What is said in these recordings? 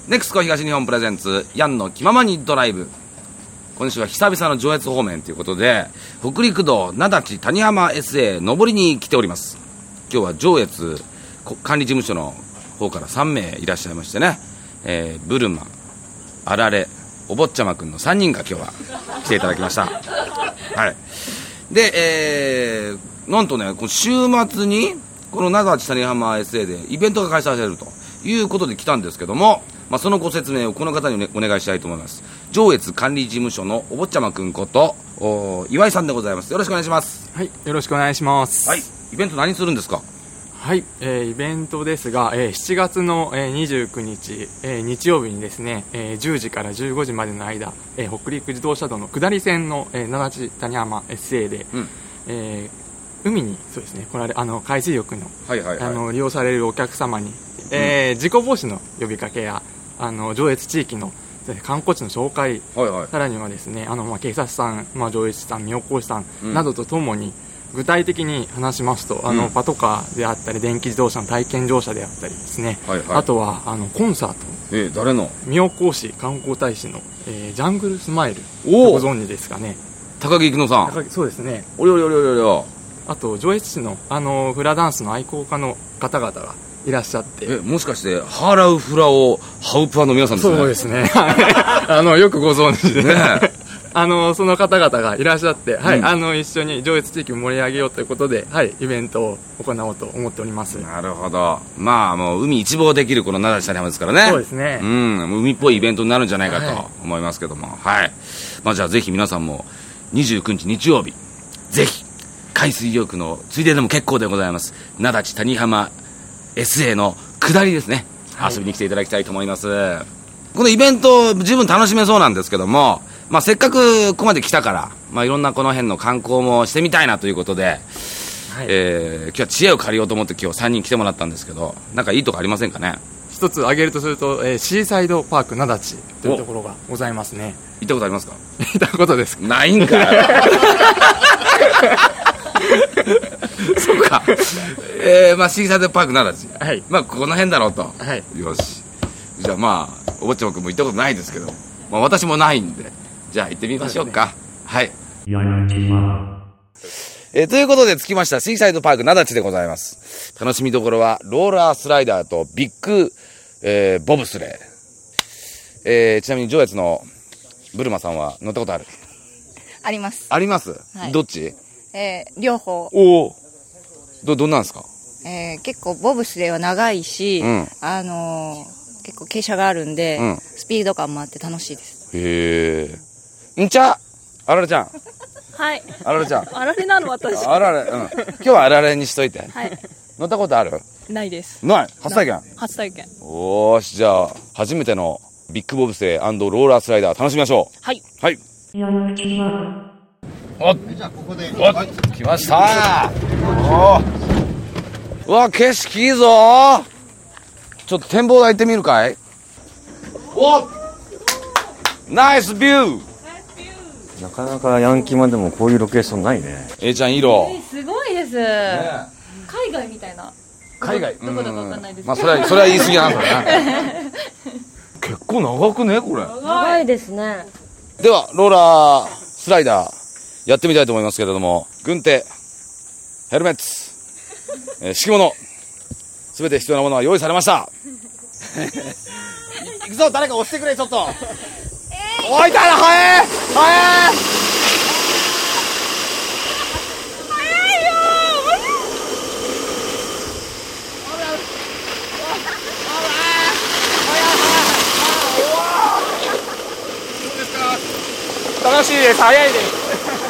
ネクスコ東日本プレゼンツヤンの気ままにドライブ。今週は久々の上越方面ということで、北陸道名立谷浜 SA 上りに来ております。今日は上越管理事務所の方から3名いらっしゃいましてね、ブルマ、あられ、お坊ちゃまくんの3人が今日は来ていただきました。はい。で、なんとね、この週末にこの名立谷浜 SA でイベントが開催されるということで来たんですけども、そのご説明をこの方に、お願いしたいと思います。上越管理事務所のお坊ちゃまくんこと岩井さんでございます。よろしくお願いします。 はい、よろしくお願いします。 はい。イベント何するんですか？ はい、イベントですが、7月の、29日、日曜日にですね、10時から15時までの間、北陸自動車道の下り線の、名立谷浜 SA で、海にそうですね、海水浴の、利用されるお客様に、事故防止の呼びかけや上越地域の観光地の紹介、さらにはですね、警察さん、上越市さん、妙高市さんなどとともに、具体的に話しますと、パトカーであったり電気自動車の体験乗車であったりですね、あとはコンサート、 誰の？ 妙高市観光大使の、ジャングルスマイル、ご存知ですかね。 高木育乃さん。 そうですね。 おりょりょりょりょりょ。 あと上越市のフラダンスの愛好家の方々がいらっしゃって、 もしかしてハーラウフラオハウプアの皆さんですね。 そうですね。よくご存知でね。その方々がいらっしゃって、一緒に上越地域を盛り上げようということで、イベントを行おうと思っております。 なるほど。もう海一望できるこの名立谷浜ですからね。 そうですね。 海っぽいイベントになるんじゃないかと思いますけども、じゃあぜひ皆さんも29日日曜日、ぜひ海水浴のついででも結構でございます。名立谷浜 SA の下りですね、遊びに来ていただきたいと思います。このイベント十分楽しめそうなんですけども、せっかくここまで来たから、いろんなこの辺の観光もしてみたいなということで、今日は知恵を借りようと思って今日3人来てもらったんですけど、なんかいいとこありませんかね？ 一つ挙げるとすると、シーサイドパーク名立というところがございますね。 行ったことありますか？ 行ったことですか？ ないんかそうか。シーサイドパーク名立、この辺だろうと、よし。じゃあお坊ちゃまくんも行ったことないですけど、私もないんで、じゃあ行ってみましょうか。はい。ということで着きましたシーサイドパーク名立でございます。楽しみどころはローラースライダーとビッグ、ボブスレー。ちなみに上越のブルマさんは乗ったことある？ あります。 あります？どっち？ 両方。 どんなんですか？ 結構ボブスレーは長いし、結構傾斜があるんで、スピード感もあって楽しいです。 へえ。あられちゃん。 はい。 あられちゃん。 あられなの私。 あられ、今日はあられにしといて。 はい。 乗ったことある？ ないです。 ない。初体験？ 初体験。 おーし、じゃあ初めてのビッグボブスレー&ローラースライダー楽しみましょう。 はい。 はい。じゃあここで。来ました。うわ、景色いいぞ。ちょっと展望台行ってみるかい？ナイスビュー。 なかなかヤンキーマンでもこういうロケーションないね。 ちゃん色、 すごいです、海外みたいな。 海外どこだかわかんないですけど、それは言い過ぎなんだね。結構長くねこれ。 長いですね。 ではローラースライダーやってみたいと思いますけれども、軍手、ヘルメット、敷物、すべて必要なものは用意されました。行くぞ、誰か押してくれちょっと。おいたら早い楽しいです。早いです。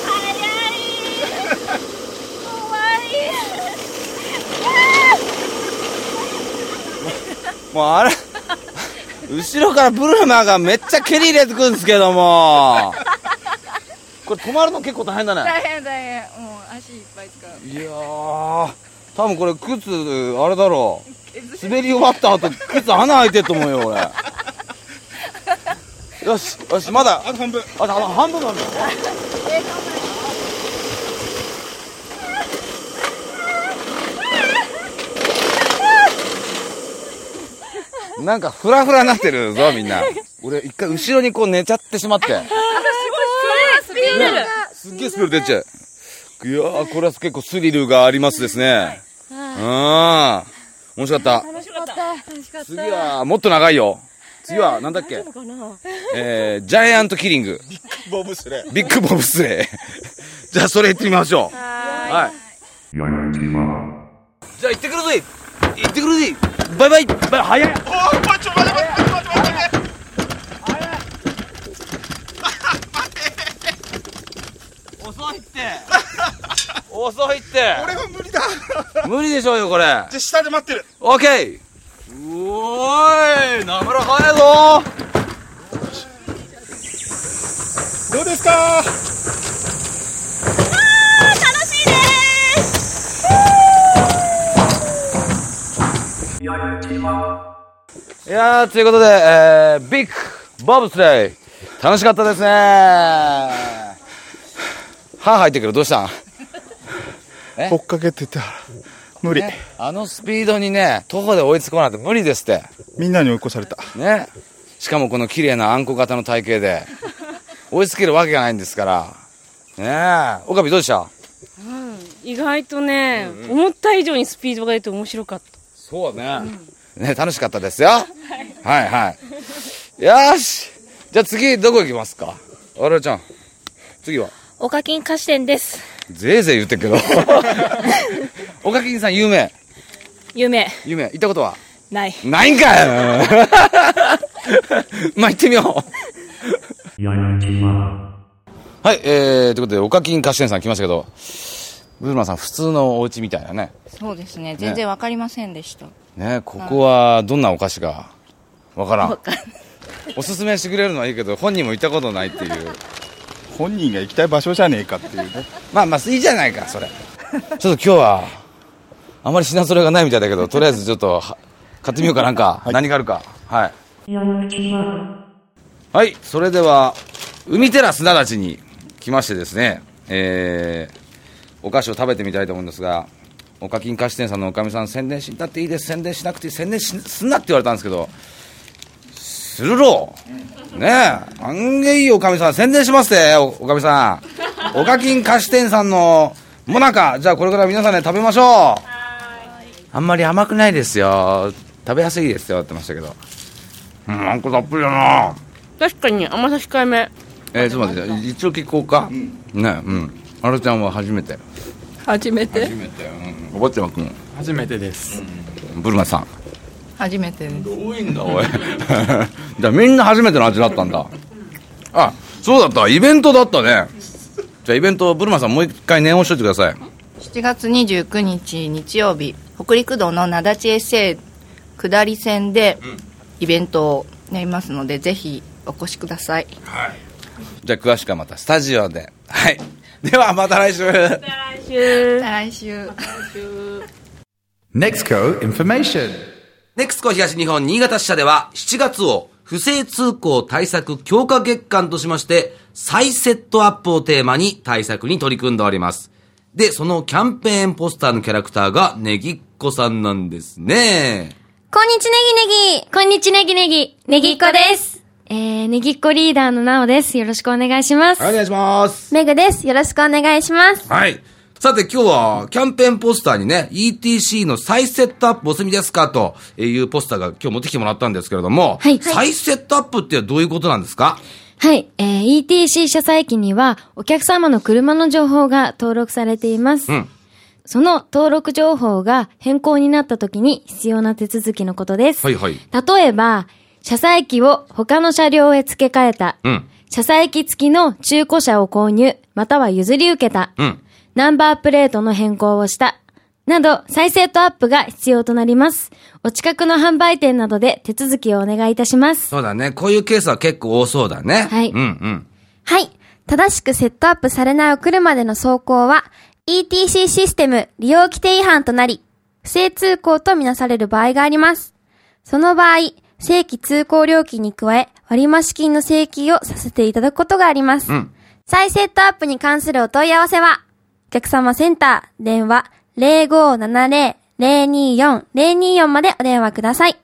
もうあれ後ろからブルマがめっちゃ蹴り入れてくるんですけども、これ止まるの結構大変だね。 大変もう足いっぱい使う。 いやー、多分これ靴あれだろう、滑り終わった後靴穴開いてると思うよ俺。よしまだあと半分。半分なんだ。 なんかフラフラになってるぞみんな。俺一回後ろにこう寝ちゃってしまって。 スピード出る。 すっげえスピード出ちゃう。いやー、これは結構スリルがありますですね。面白かった。 楽しかった。 次はもっと長いよ。次はなんだっけ、ジャイアントキリング。ビッグボブスレー。じゃあそれ行ってみましょう。はい。じゃあ行ってくるぜ。バイバイ。早い。ちょ、待て。遅いって。 俺は無理だ。 無理でしょうよこれ。じゃあ下で待ってる。 オッケー。おーい、なかなか早いぞ。 どうですか。 楽しいです。 いやー、ということで、ビッグボブスレー楽しかったですね。歯入ってくる。どうしたん？ 追っかけてたら無理、 ね、あのスピードにね、徒歩で追いつこないと無理ですって。 みんなに追い越されたね。しかもこの綺麗なあんこ型の体型で追いつけるわけがないんですからね。え、岡部どうでした？ 意外とね、思った以上にスピードが出て面白かった。 そうね、ね、楽しかったですよ。はいよーし、じゃあ次どこ行きますか？あらちゃん、次はおかきん菓子店です。 ぜいぜい言ってるけどおかきんさん有名行ったことはないんかよまあ行ってみようはい、ということでおかきん菓子店さん来ましたけど、ブルマさん普通のお家みたいなね。 そうですね、全然わかりませんでしたね。ここはどんなお菓子かわからん。おすすめしてくれるのはいいけど本人も行ったことないっていう。 本人が行きたい場所じゃねえかっていうね。 まあいいじゃないかそれ。ちょっと今日はあまり品揃えがないみたいだけど、とりあえずちょっと買ってみようか。なんか、何があるか。はい、それでは海テラスなだちに来ましてですね、お菓子を食べてみたいと思うんですが、おかきん菓子店さんのおかみさん、宣伝しだっていいです、宣伝しなくていい、宣伝すんなって言われたんですけど、するろねえ、あんげいいおかみさん宣伝しますって。おかみさん、おかきん菓子店さんのもなか、じゃあこれから皆さんで食べましょう。あんまり甘くないですよ、食べやすいですよって言ってましたけど、あんこたっぷりだな。 確かに甘さ控えめ。 ちょっと待って、一応聞こうか、ね。あらちゃんは初めて。お坊ちゃまくん初めてです。 ブルマさん初めてです。 多いんだおいじゃあみんな初めての味だったんだ。あ、そうだった、イベントだったね。じゃあイベント、ブルマさんもう一回念をしといてください。 7月29日日曜日、北陸道の名立 SA 下り線でイベントをやりますので、ぜひお越しください。 じゃあ詳しくはまたスタジオで。ではまた来週。 NEXCO Information。 NEXCO 東日本新潟支社では7月を不正通行対策強化月間としまして、再セットアップをテーマに対策に取り組んでおります。で、そのキャンペーンポスターのキャラクターがネギっ子さんなんですね。 こんにちネギネギ。こんにちネギネギ。ネギっ子です。ネギっ子リーダーのなおです。よろしくお願いします。 はい、お願いします。 メグです。よろしくお願いします。 はい。さて今日はキャンペーンポスターにね、ETC の再セットアップお済みですかというポスターが今日持ってきてもらったんですけれども、 はい。 再セットアップってどういうことなんですか？ はい。ETC 車載機にはお客様の車の情報が登録されています。その登録情報が変更になった時に必要な手続きのことです。例えば、車載機を他の車両へ付け替えた。車載機付きの中古車を購入、または譲り受けた。ナンバープレートの変更をした。など、再セットアップが必要となります。お近くの販売店などで手続きをお願いいたします。 そうだね。こういうケースは結構多そうだね。 はい。 はい。正しくセットアップされないお車での走行は、ETC システム利用規定違反となり、不正通行とみなされる場合があります。その場合、正規通行料金に加え、割増金の請求をさせていただくことがあります。再セットアップに関するお問い合わせは、お客様センター、電話 0570-024-024 までお電話ください。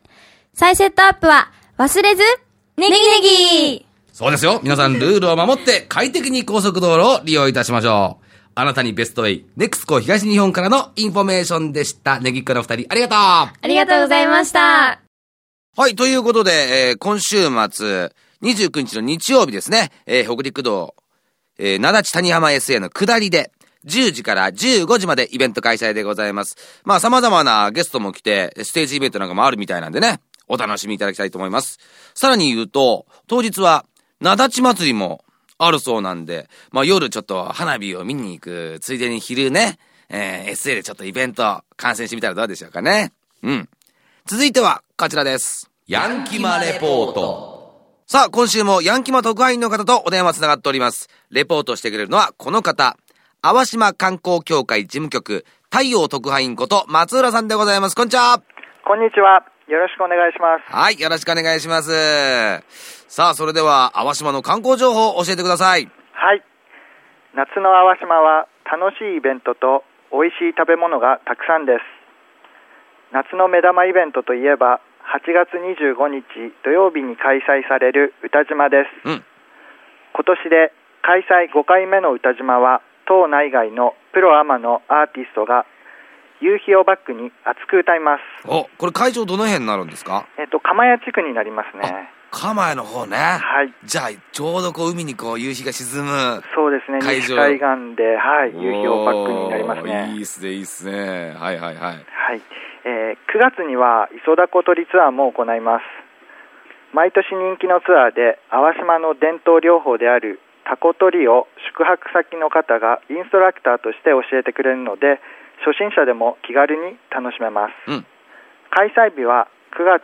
再セットアップは忘れず、ネギネギ。 そうですよ。皆さんルールを守って快適に高速道路を利用いたしましょう。あなたにベストウェイ、ネクスコ東日本からのインフォメーションでした。ネギっ子の二人、ありがとう。 ありがとうございました。 はい、ということで、今週末、29日の日曜日ですね、北陸道、灘地谷浜 SA の下りで、10時から15時までイベント開催でございます。まあ様々なゲストも来て、ステージイベントなんかもあるみたいなんでね、お楽しみいただきたいと思います。さらに言うと、当日は、灘地祭りもあるそうなんで、まあ夜ちょっと花火を見に行く、ついでに昼ね、SA でちょっとイベント観戦してみたらどうでしょうかね。うん。続いては、こちらです。ヤンキマレポート。さあ、今週もヤンキマ特派員の方とお電話つながっております。レポートしてくれるのはこの方。淡島観光協会事務局、太陽特派員こと松浦さんでございます。こんにちは。 こんにちは。よろしくお願いします。 はい、よろしくお願いします。さあ、それでは淡島の観光情報を教えてください。 はい。夏の淡島は楽しいイベントと美味しい食べ物がたくさんです。夏の目玉イベントといえば、8月25日土曜日に開催される歌島です。今年で開催5回目の歌島は、島内外のプロアマのアーティストが夕日をバックに熱く歌います。 お、これ会場どの辺になるんですか？ 釜屋地区になりますね。 釜屋の方ね。 はい。 じゃあちょうどこう海にこう夕日が沈む。 そうですね。西海岸で、はい、夕日をバックになりますね。 いいっすね、いいっすね。はいはいはい。はい。 9月には磯田小鳥ツアーも行います。毎年人気のツアーで淡島の伝統療法であるタコ取りを宿泊先の方がインストラクターとして教えてくれるので、初心者でも気軽に楽しめます。開催日は9月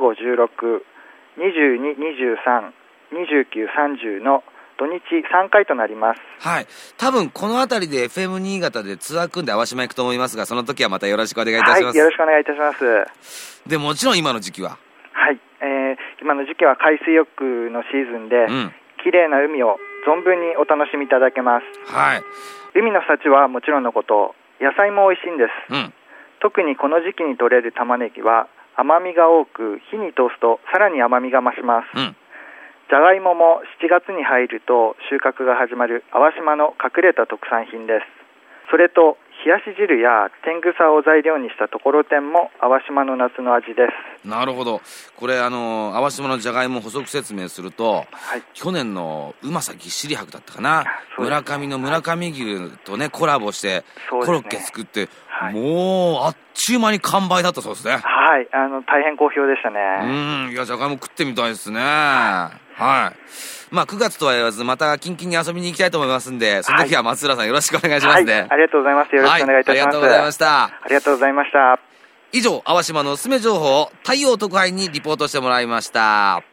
15、16、22、23、29、30の土日3回となります。 はい。多分このあたりで FM 新潟でツアー組んで淡島行くと思いますが、その時はまたよろしくお願いいたします。 はい、よろしくお願いいたします。 で、もちろん今の時期は？ はい。今の時期は海水浴のシーズンで、綺麗な海を存分にお楽しみいただけます。 はい。 海の幸はもちろんのこと、野菜も美味しいんです。特にこの時期に採れる玉ねぎは甘みが多く、火に通すとさらに甘みが増します。じゃがいもも7月に入ると収穫が始まる淡島の隠れた特産品です。それと冷やし汁や天草を材料にしたところてんも淡島の夏の味です。 なるほど。これ淡島のじゃがいも補足説明すると、去年のうまさぎっしり博だったかな、村上の村上牛とねコラボしてコロッケ作って、もうあっちゅう間に完売だったそうですね。 はい、大変好評でしたね。 いや、じゃがいも食ってみたいですね。はい。まあ9月とは言わず、またキンキンに遊びに行きたいと思いますんで、その時は松浦さんよろしくお願いしますね。 ありがとうございます。よろしくお願いいたします。 ありがとうございました。 ありがとうございました。 以上、淡島のおすすめ情報を太陽特派員にリポートしてもらいました。